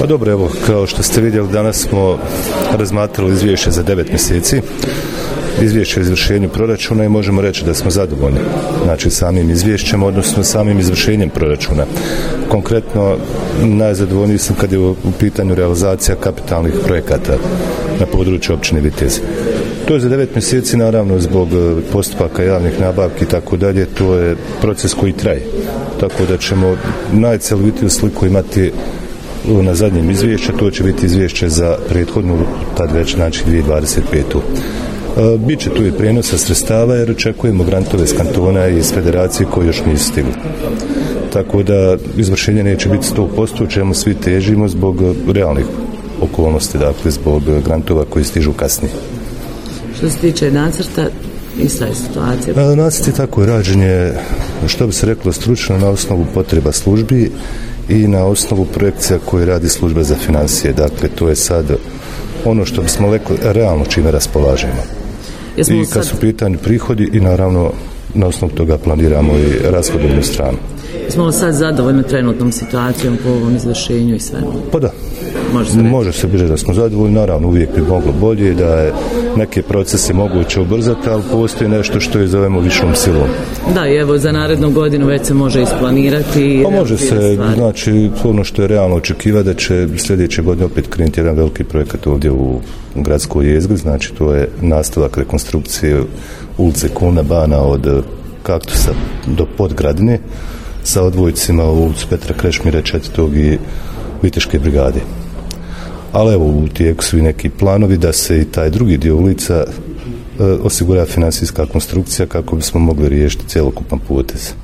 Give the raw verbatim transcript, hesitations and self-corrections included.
Pa dobro, evo, kao što ste vidjeli, danas smo razmatrali izvješće za devet mjeseci, izvješće o izvršenju proračuna i možemo reći da smo zadovoljni, znači samim izvješćem, odnosno samim izvršenjem proračuna. Konkretno, najzadovoljniji sam kad je u pitanju realizacija kapitalnih projekata na području općine Vitez. To je za devet mjeseci, naravno, zbog postupaka javnih nabavki i tako dalje, to je proces koji traje. Tako da ćemo najcjelovitiju sliku imati na zadnjem izvješću, to će biti izvješće za prethodnu, tad već, znači dvije tisuće dvadeset petu. E, Biće tu i prijenosa sredstava jer očekujemo grantove iz kantona i iz federacije koji još nisu stigli. Tako da izvršenje neće biti sto posto, čemu svi težimo zbog realnih okolnosti, dakle zbog grantova koji stižu kasnije. Što se tiče nacrta, ista je situacija? E, nacrt je tako rađen je, što bi se reklo, stručno na osnovu potreba službi i na osnovu projekcija koje radi služba za financije. Dakle, to je sad ono što bismo rekli realno čime raspolažemo. Jesmo I kad sad... su pitanju prihodi i naravno na osnovu toga planiramo i rashodovnu stranu. Smo li sad zadovoljni trenutnom situacijom po ovom izvršenju i svemu? Pa da. Može se, Može se reći da smo zadovoljni, naravno uvijek bi moglo bolje, da je neke procese moguće ubrzati, ali postoji nešto što je zovemo višom silom. Da, i evo za narednu godinu već se može isplanirati. Pa može se, stvari. Znači ono što je realno očekivati da će sljedeće godine opet krenuti jedan veliki projekat ovdje u gradskoj jezgri, znači to je nastavak rekonstrukcije ulice Kuna Bana od Kaktusa do Podgradine sa odvojcima u ulicu Petra Krešmira četvrtog i Viteške brigade. Ali evo, u tijeku su i neki planovi da se i taj drugi dio ulica e, osigura financijska konstrukcija kako bismo mogli riješiti cjelokupan potez.